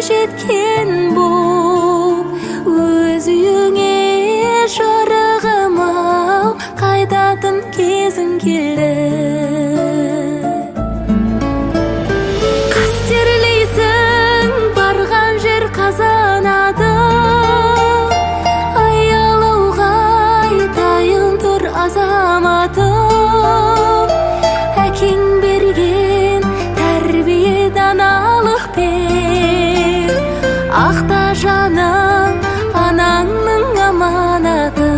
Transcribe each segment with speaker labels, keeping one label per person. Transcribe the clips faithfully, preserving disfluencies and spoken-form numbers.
Speaker 1: жеткен боп, өз үйіңе жарығым ау, қайтатын кезің келді. Қастерлейсің барған жер қазанады, аялауға айтайын тұр азаматым. Әкең берген тәрбие даналықпен, ақта жаным анаңның аманаты.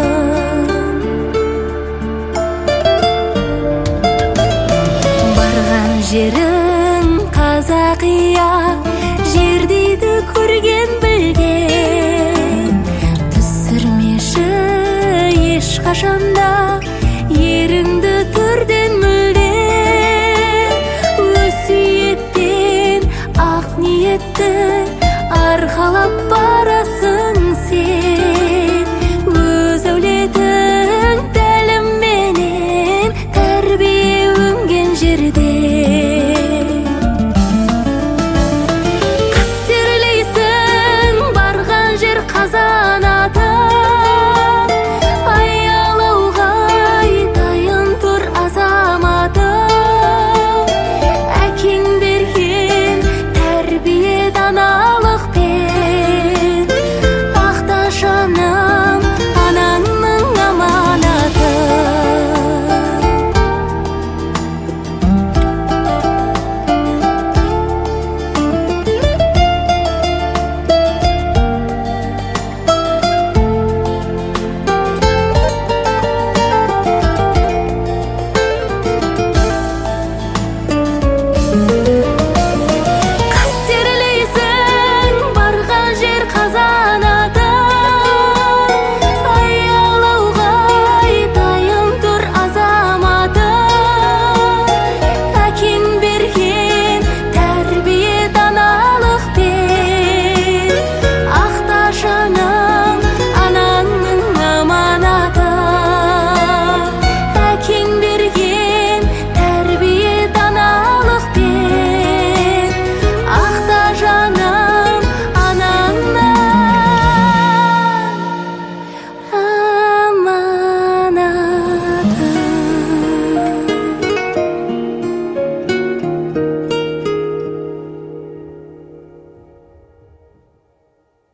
Speaker 1: Барған жерің Қазақия, жер дейді көрген білген. Түсірмеші ешқашанда еріңді түрден мүлден. Өсиеттен ақ ниетті арқалап барасың сен. Өз әулетің тәлімменен тәрбие өнген жерде. Қастерлейсің барған жер қазанаты, аялауға айтайын тұр азаматым. Әкең берген тәрбие дана